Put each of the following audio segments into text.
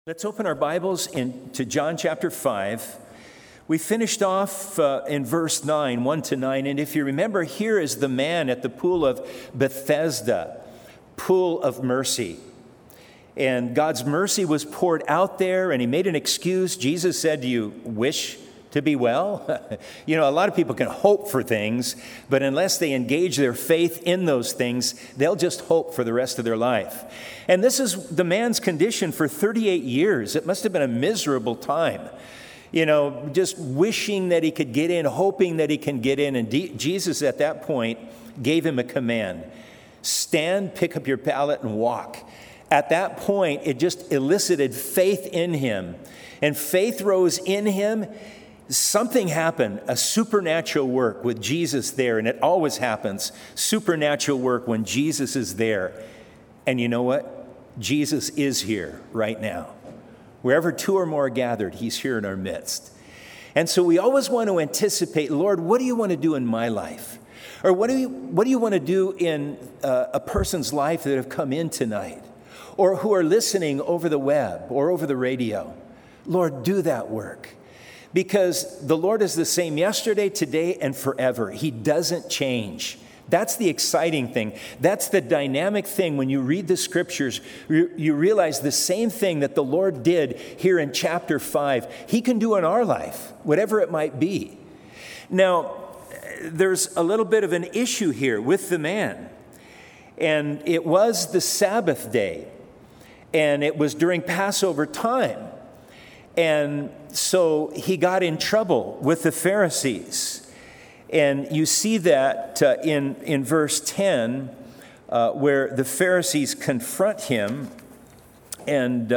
Let's open our Bibles to John chapter 5. We finished off in verse 9, 1 to 9. And if you remember, here is the man at the pool of Bethesda, pool of mercy. And God's mercy was poured out there, and he made an excuse. Jesus said, "Do you wish to be well?" A lot of people can hope for things, but unless they engage their faith in those things, they'll just hope for the rest of their life. And this is the man's condition for 38 years. It must have been a miserable time. Just wishing that he could get in, hoping that he can get in. And Jesus at that point gave him a command. Stand, pick up your pallet, and walk. At that point, it just elicited faith in him. And faith rose in him. Something happened, a supernatural work with Jesus there, and it always happens, supernatural work when Jesus is there. And you know what? Jesus is here right now. Wherever two or more are gathered, he's here in our midst. And so we always want to anticipate, Lord, what do you want to do in my life? Or what do you want to do in a person's life that have come in tonight? Or who are listening over the web or over the radio? Lord, do that work. Because the Lord is the same yesterday, today, and forever. He doesn't change. That's the exciting thing. That's the dynamic thing. When you read the scriptures, you realize the same thing that the Lord did here in chapter 5, he can do in our life, whatever it might be. Now, there's a little bit of an issue here with the man. And it was the Sabbath day. And it was during Passover time. And so he got in trouble with the Pharisees. And you see that in verse 10, where the Pharisees confront him, and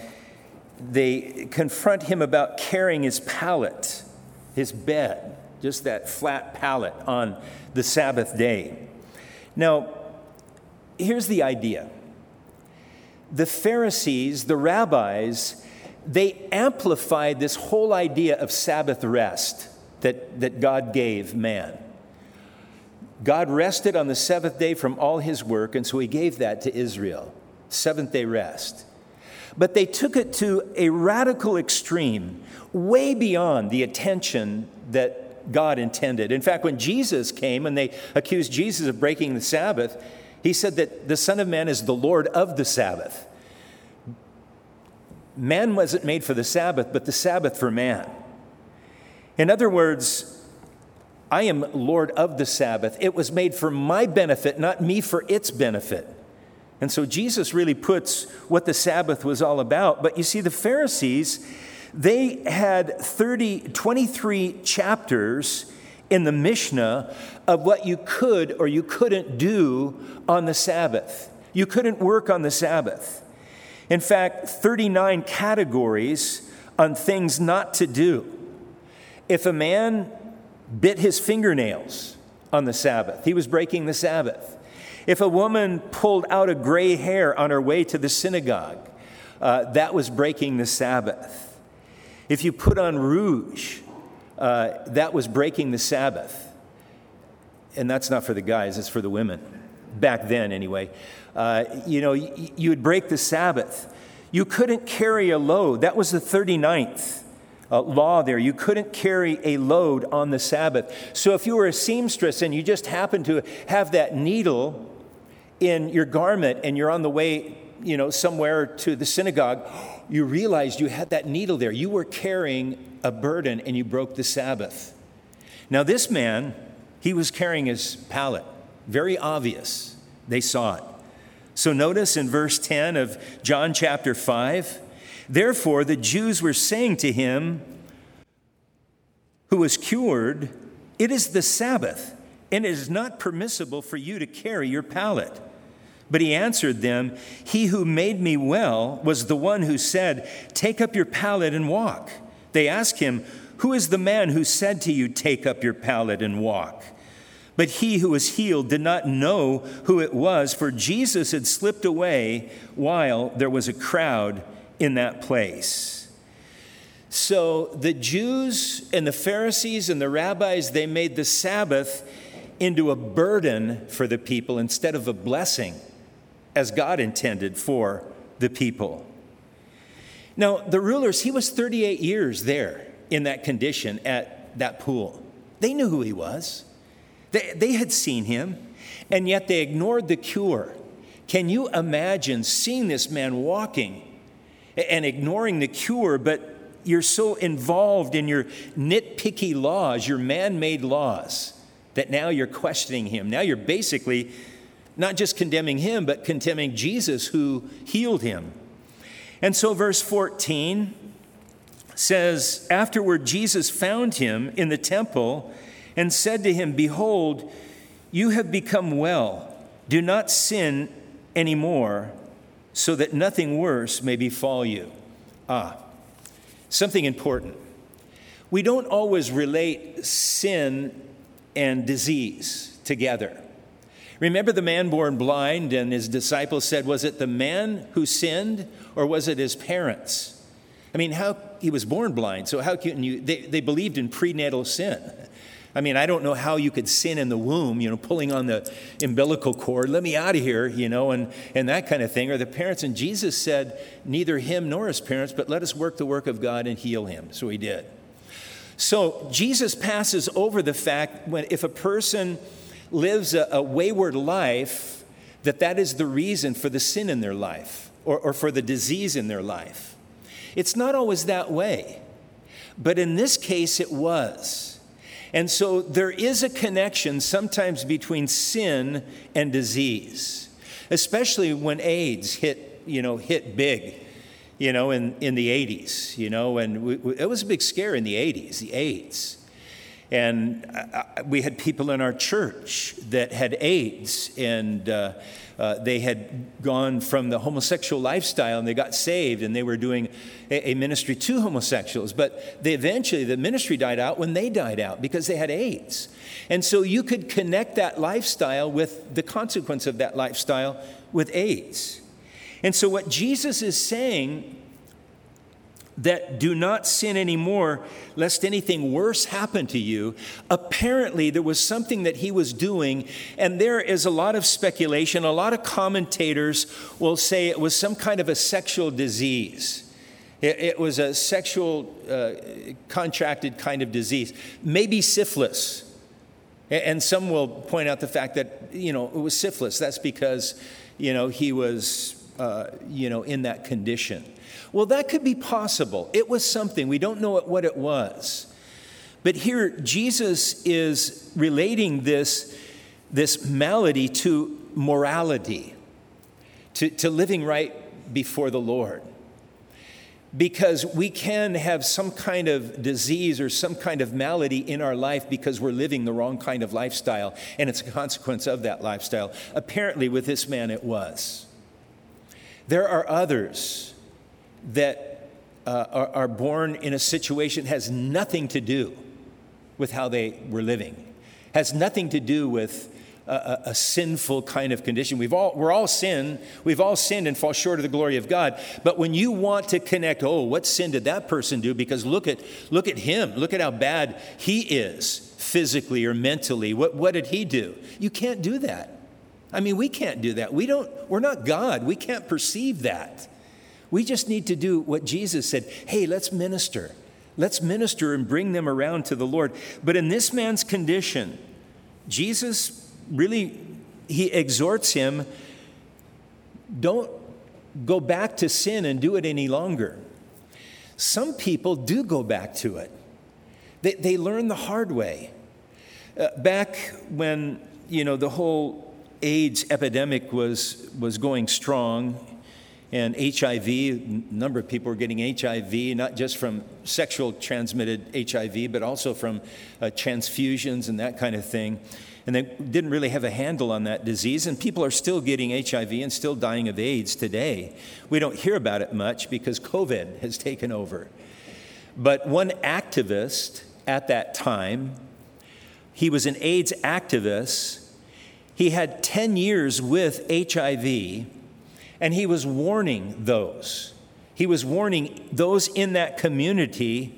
they confront him about carrying his pallet, his bed, just that flat pallet on the Sabbath day. Now, here's the idea. The Pharisees, the rabbis, they amplified this whole idea of Sabbath rest that God gave man. God rested on the seventh day from all his work, and so he gave that to Israel, seventh day rest. But they took it to a radical extreme, way beyond the attention that God intended. In fact, when Jesus came and they accused Jesus of breaking the Sabbath, he said that the Son of Man is the Lord of the Sabbath. Man wasn't made for the Sabbath, but the Sabbath for man. In other words, I am Lord of the Sabbath. It was made for my benefit, not me for its benefit. And so Jesus really puts what the Sabbath was all about. But you see, the Pharisees, they had 23 chapters in the Mishnah of what you could or you couldn't do on the Sabbath. You couldn't work on the Sabbath. In fact, 39 categories on things not to do. If a man bit his fingernails on the Sabbath, he was breaking the Sabbath. If a woman pulled out a gray hair on her way to the synagogue, that was breaking the Sabbath. If you put on rouge, that was breaking the Sabbath. And that's not for the guys, it's for the women. Back then, anyway. You would break the Sabbath. You couldn't carry a load. That was the 39th law there. You couldn't carry a load on the Sabbath. So if you were a seamstress and you just happened to have that needle in your garment and you're on the way, somewhere to the synagogue, you realized you had that needle there. You were carrying a burden and you broke the Sabbath. Now this man, he was carrying his pallet. Very obvious. They saw it. So notice in verse 10 of John chapter 5, therefore the Jews were saying to him who was cured, it is the Sabbath, and it is not permissible for you to carry your pallet. But he answered them, he who made me well was the one who said, take up your pallet and walk. They asked him, who is the man who said to you, take up your pallet and walk? But he who was healed did not know who it was, for Jesus had slipped away while there was a crowd in that place. So the Jews and the Pharisees and the rabbis, they made the Sabbath into a burden for the people instead of a blessing, as God intended for the people. Now, the rulers, he was 38 years there in that condition at that pool. They knew who he was. They had seen him, and yet they ignored the cure. Can you imagine seeing this man walking and ignoring the cure, but you're so involved in your nitpicky laws, your man-made laws, that now you're questioning him. Now you're basically not just condemning him, but condemning Jesus who healed him. And so verse 14 says, afterward Jesus found him in the temple and said to him, behold, you have become well. Do not sin anymore, so that nothing worse may befall you. Something important. We don't always relate sin and disease together. Remember the man born blind, and his disciples said, was it the man who sinned or was it his parents? I mean, he was born blind, so how can you, they believed in prenatal sin. I mean, I don't know how you could sin in the womb, pulling on the umbilical cord, let me out of here, and that kind of thing, or the parents. And Jesus said, neither him nor his parents, but let us work the work of God and heal him. So he did. So Jesus passes over the fact if a person lives a wayward life, that is the reason for the sin in their life or for the disease in their life. It's not always that way, but in this case it was. And so there is a connection sometimes between sin and disease, especially when AIDS hit big, in the 80s, and it was a big scare in the 80s, the AIDS. And we had people in our church that had AIDS, and they had gone from the homosexual lifestyle, and they got saved, and they were doing a ministry to homosexuals. But eventually, the ministry died out when they died out because they had AIDS. And so you could connect that lifestyle with the consequence of that lifestyle with AIDS. And so what Jesus is saying, that do not sin anymore, lest anything worse happen to you. Apparently, there was something that he was doing, and there is a lot of speculation. A lot of commentators will say it was some kind of a sexual disease. It was a sexual contracted kind of disease, maybe syphilis. And some will point out the fact that, it was syphilis. That's because, he was, in that condition. Well, that could be possible. It was something. We don't know what it was. But here, Jesus is relating this malady to morality, to living right before the Lord. Because we can have some kind of disease or some kind of malady in our life because we're living the wrong kind of lifestyle, and it's a consequence of that lifestyle. Apparently, with this man, it was. There are others that are born in a situation that has nothing to do with how they were living, has nothing to do with a sinful kind of condition. We've all sinned and fall short of the glory of God. But when you want to connect, what sin did that person do? Because look at him, look at how bad he is physically or mentally. What did he do? You can't do that. I mean, we can't do that. We're not God. We can't perceive that. We just need to do what Jesus said. Hey, let's minister. Let's minister and bring them around to the Lord. But in this man's condition, Jesus really, he exhorts him, don't go back to sin and do it any longer. Some people do go back to it. They learn the hard way. Back when, the whole AIDS epidemic was going strong, and HIV, a number of people were getting HIV, not just from sexual transmitted HIV, but also from transfusions and that kind of thing. And they didn't really have a handle on that disease, and people are still getting HIV and still dying of AIDS today. We don't hear about it much because COVID has taken over. But one activist at that time, he was an AIDS activist. He had 10 years with HIV, and he was warning those. He was warning those in that community,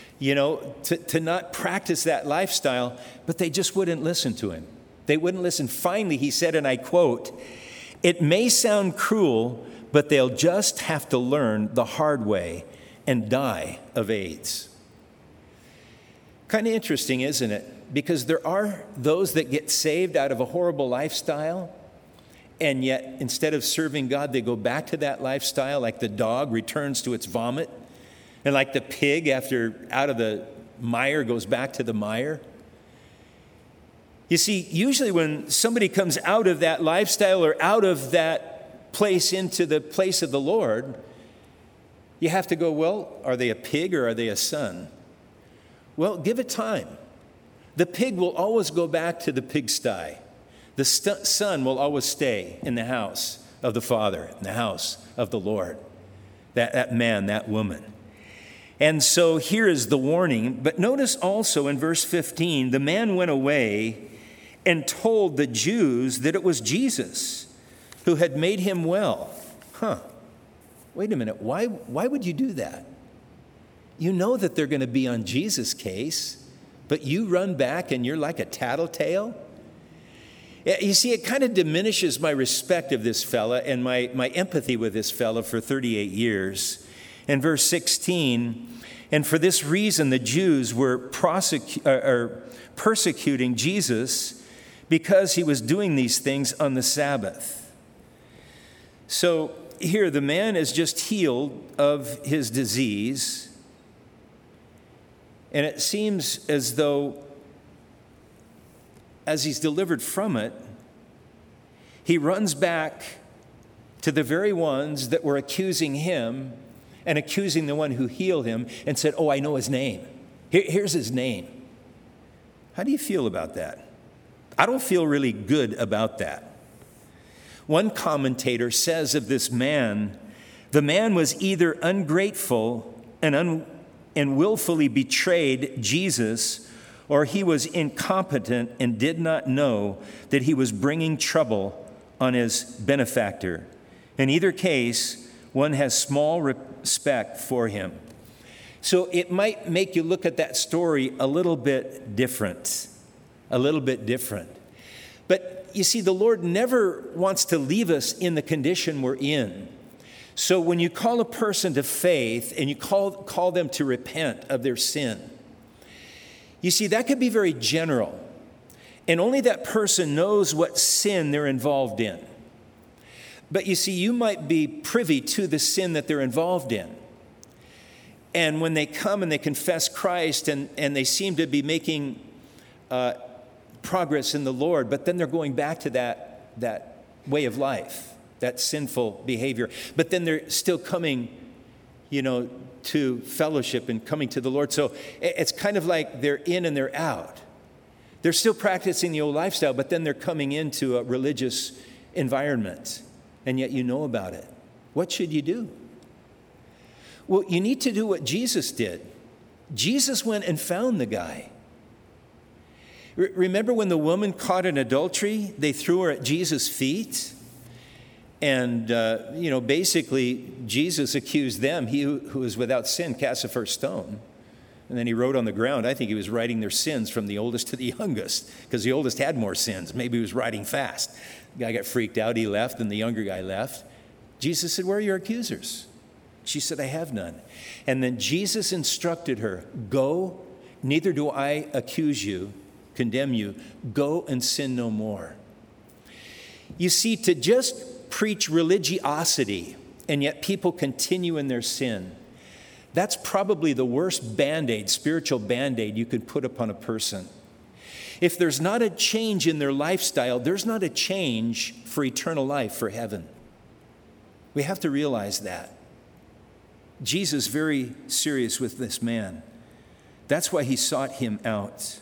to not practice that lifestyle, but they just wouldn't listen to him. They wouldn't listen. Finally, he said, and I quote, "It may sound cruel, but they'll just have to learn the hard way and die of AIDS. Kind of interesting, isn't it? Because there are those that get saved out of a horrible lifestyle, and yet instead of serving God, they go back to that lifestyle, like the dog returns to its vomit, and like the pig after out of the mire goes back to the mire. You see, usually when somebody comes out of that lifestyle or out of that place into the place of the Lord, you have to go, well, are they a pig or are they a son? Well, give it time. The pig will always go back to the pigsty. The son will always stay in the house of the Father, in the house of the Lord, that man, that woman. And so here is the warning. But notice also in verse 15, the man went away and told the Jews that it was Jesus who had made him well. Wait a minute. Why would you do that? You know that they're going to be on Jesus' case, but you run back and you're like a tattletale? You see, it kind of diminishes my respect of this fella and my empathy with this fella for 38 years. In verse 16, and for this reason the Jews were persecuting Jesus because he was doing these things on the Sabbath. So here the man is just healed of his disease. And it seems as though as he's delivered from it, he runs back to the very ones that were accusing him and accusing the one who healed him and said, oh, I know his name. Here's his name. How do you feel about that? I don't feel really good about that. One commentator says of this man, the man was either ungrateful and willfully betrayed Jesus, or he was incompetent and did not know that he was bringing trouble on his benefactor. In either case, one has small respect for him. So it might make you look at that story a little bit different. But you see, the Lord never wants to leave us in the condition we're in. So when you call a person to faith and you call them to repent of their sin, you see, that could be very general. And only that person knows what sin they're involved in. But you see, you might be privy to the sin that they're involved in. And when they come and they confess Christ and they seem to be making progress in the Lord, but then they're going back to that way of life, that sinful behavior. But then they're still coming, to fellowship and coming to the Lord. So it's kind of like they're in and they're out. They're still practicing the old lifestyle, but then they're coming into a religious environment, and yet you know about it. What should you do? Well, you need to do what Jesus did. Jesus went and found the guy. Remember when the woman caught in adultery, they threw her at Jesus' feet? And, basically, Jesus accused them. He who is without sin cast the first stone. And then he wrote on the ground. I think he was writing their sins from the oldest to the youngest, because the oldest had more sins. Maybe he was writing fast. The guy got freaked out. He left, and the younger guy left. Jesus said, where are your accusers? She said, I have none. And then Jesus instructed her, go, neither do I accuse you, condemn you. Go and sin no more. You see, to just preach religiosity, and yet people continue in their sin, that's probably the worst Band-Aid, spiritual Band-Aid you could put upon a person. If there's not a change in their lifestyle, there's not a change for eternal life, for heaven. We have to realize that. Jesus is very serious with this man. That's why he sought him out.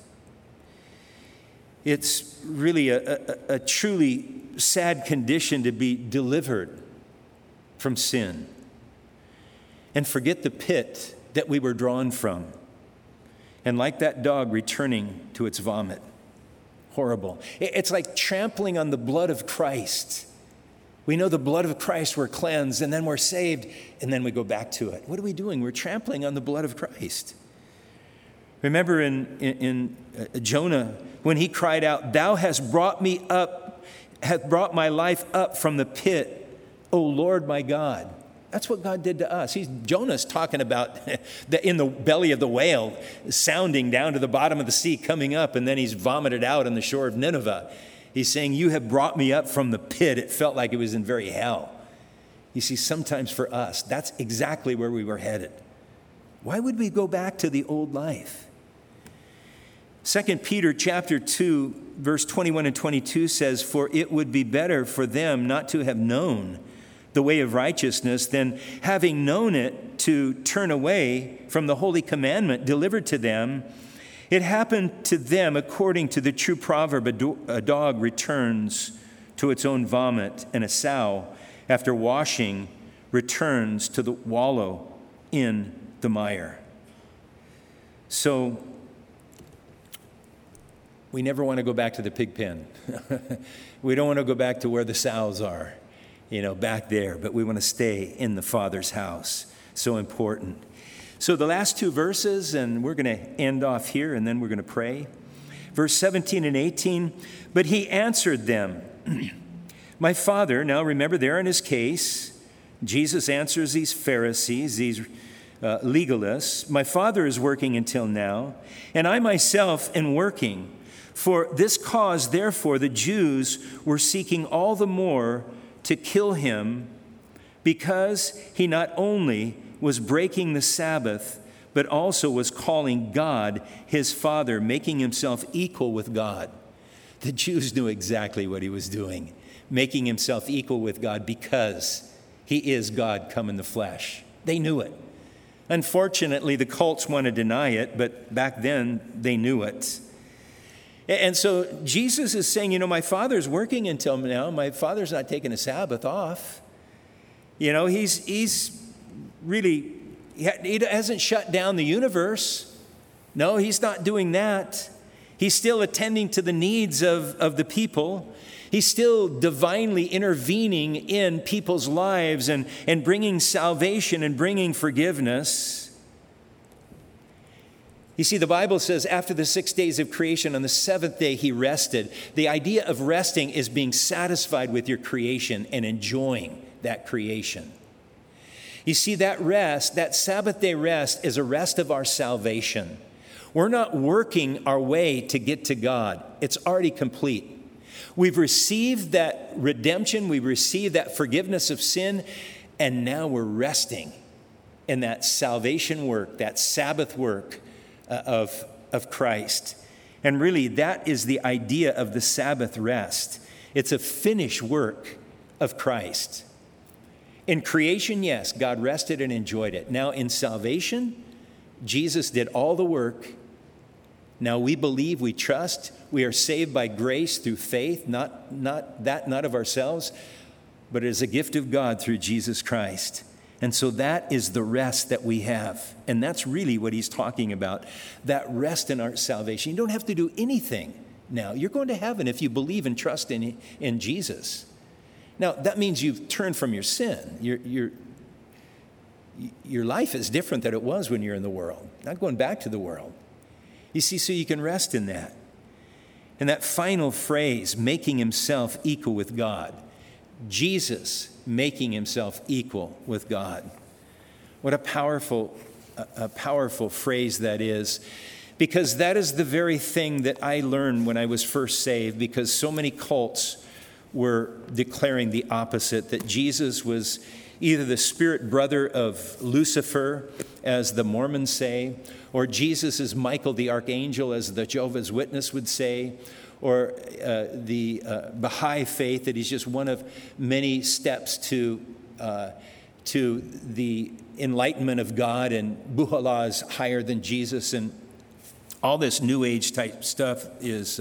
It's really a truly sad condition to be delivered from sin and forget the pit that we were drawn from. And like that dog returning to its vomit. Horrible. It's like trampling on the blood of Christ. We know the blood of Christ, we're cleansed, and then we're saved, and then we go back to it. What are we doing? We're trampling on the blood of Christ. Remember in Jonah, when he cried out, "Thou hast brought my life up from the pit, O Lord my God. That's what God did to us. Jonah's talking about in the belly of the whale, sounding down to the bottom of the sea, coming up, and then he's vomited out on the shore of Nineveh. He's saying, you have brought me up from the pit. It felt like it was in very hell. You see, sometimes for us, that's exactly where we were headed. Why would we go back to the old life? 2 Peter chapter 2, verse 21 and 22 says, for it would be better for them not to have known the way of righteousness than having known it to turn away from the holy commandment delivered to them. It happened to them according to the true proverb, a dog returns to its own vomit, and a sow, after washing, returns to the wallow in the mire. So we never want to go back to the pig pen. We don't want to go back to where the sows are, back there, but we want to stay in the Father's house. So important. So the last two verses, and we're going to end off here, and then we're going to pray. Verse 17 and 18, but he answered them, my Father, now remember there in his case, Jesus answers these Pharisees, these legalists, my Father is working until now, and I myself am working. For this cause, therefore, the Jews were seeking all the more to kill him, because he not only was breaking the Sabbath, but also was calling God his Father, making himself equal with God. The Jews knew exactly what he was doing, making himself equal with God because he is God come in the flesh. They knew it. Unfortunately, the cults want to deny it, but back then they knew it. And so Jesus is saying, my Father's working until now. My Father's not taking a Sabbath off. He's really, he hasn't shut down the universe. No, he's not doing that. He's still attending to the needs of the people. He's still divinely intervening in people's lives and bringing salvation and bringing forgiveness. You see, the Bible says after the 6 days of creation, on the seventh day he rested. The idea of resting is being satisfied with your creation and enjoying that creation. You see, that rest, that Sabbath day rest, is a rest of our salvation. We're not working our way to get to God. It's already complete. We've received that redemption. We've received that forgiveness of sin. And now we're resting in that salvation work, that Sabbath work of Christ. And really, that is the idea of the Sabbath rest. It's a finished work of Christ. In creation, yes, God rested and enjoyed it. Now in salvation, Jesus did all the work. Now we believe, we trust, we are saved by grace through faith, not of ourselves, but it is a gift of God through Jesus Christ. And so that is the rest that we have. And that's really what he's talking about, that rest in our salvation. You don't have to do anything now. You're going to heaven if you believe and trust in Jesus. Now, that means you've turned from your sin. Your life is different than it was when you're in the world, not going back to the world. You see, so you can rest in that. And that final phrase, making himself equal with God. Jesus making himself equal with God. What a powerful phrase that is, because that is the very thing that I learned when I was first saved, because so many cults were declaring the opposite, that Jesus was either the spirit brother of Lucifer, as the Mormons say, or Jesus is Michael the archangel, as the Jehovah's Witness would say, or the Baha'i faith, that he's just one of many steps to the enlightenment of God, and Buhala is higher than Jesus, and all this New Age type stuff is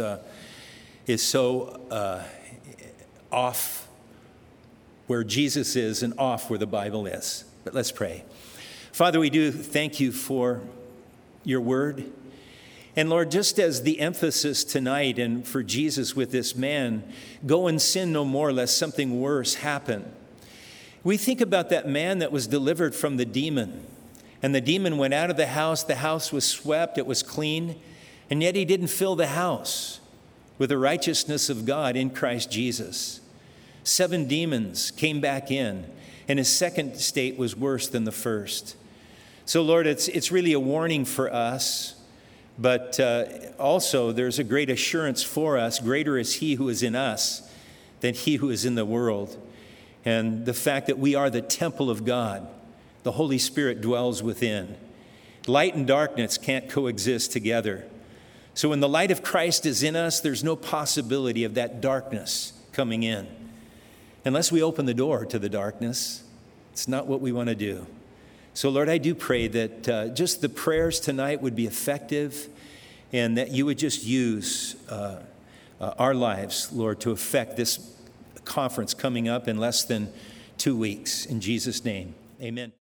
so off where Jesus is and off where the Bible is. But let's pray. Father, we do thank you for your word. And Lord, just as the emphasis tonight and for Jesus with this man, go and sin no more lest something worse happen. We think about that man that was delivered from the demon. And the demon went out of the house was swept, it was clean, and yet he didn't fill the house with the righteousness of God in Christ Jesus. 7 demons came back in, and his second state was worse than the first. So, Lord, it's really a warning for us, but also there's a great assurance for us. Greater is he who is in us than he who is in the world. And the fact that we are the temple of God, the Holy Spirit dwells within. Light and darkness can't coexist together. So when the light of Christ is in us, there's no possibility of that darkness coming in. Unless we open the door to the darkness, it's not what we want to do. So, Lord, I do pray that just the prayers tonight would be effective and that you would just use our lives, Lord, to affect this conference coming up in less than 2 weeks. In Jesus' name, amen.